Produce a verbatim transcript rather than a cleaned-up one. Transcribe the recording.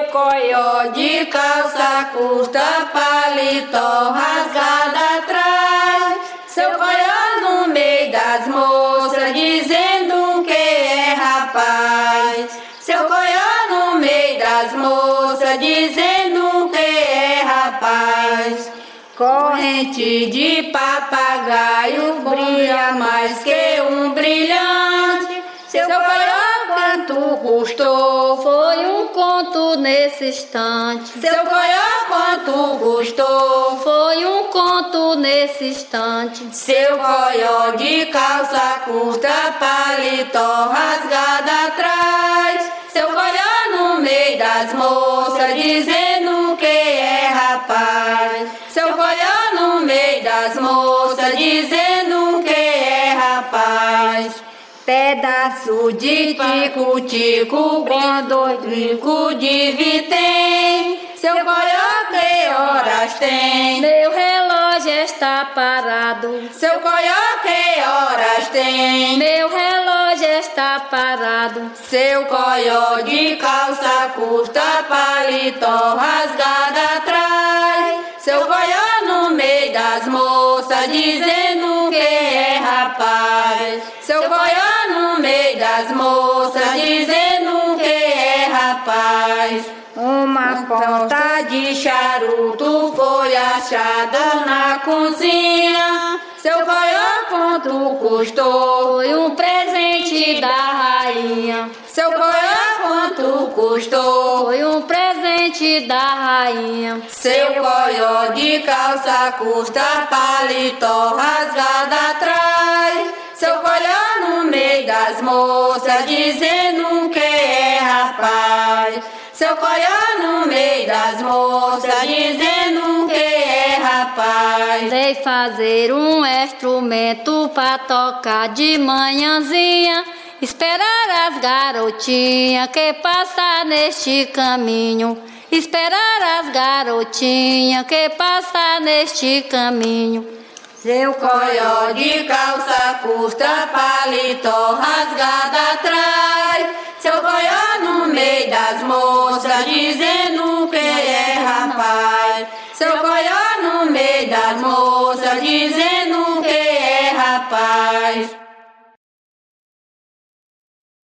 coió de calça curta, paletó rasgado atrás. Seu coió no meio das moças, dizendo que é rapaz. Seu coió no meio das moças, dizendo que é rapaz. Corrente de papagaio brilha mais que um brilhante. Seu coió quanto custou? Foi um conto nesse instante. Seu coió quanto custou? Foi um conto nesse instante. Seu coió de calça curta, paletó rasgado atrás. Seu coió no meio das moças, dizendo que é rapaz. Seu coió no meio das moças, dizendo que é rapaz. Pedaço de tico-tico, dois brinco de vitém. Seu coió que horas tem? Meu relógio está parado. Seu coió que horas tem? Meu relógio está parado. Seu coió de calça curta, paletó rasgado atrás. Seu coió no meio das moças, dizendo que é rapaz. Seu coió no meio das moças, dizendo que é rapaz. Uma ponta de charuto foi achada na cozinha. Seu coió quanto custou? Foi um presente da rainha. Seu coió quanto custou? Foi um presente da rainha. Seu coió de calça curta, paletó rasgado atrás. Seu coió no meio das moças, dizendo que é rapaz. Seu coió no meio das moças, dizendo que é rapaz. Sei fazer um instrumento pra tocar de manhãzinha, esperar as garotinhas que passam neste caminho. Esperar as garotinhas que passam neste caminho. Seu coió de calça curta, paletó rasgado atrás. Seu coió no meio das moças, dizendo que é rapaz. Seu coió no meio das moças, dizendo que é rapaz.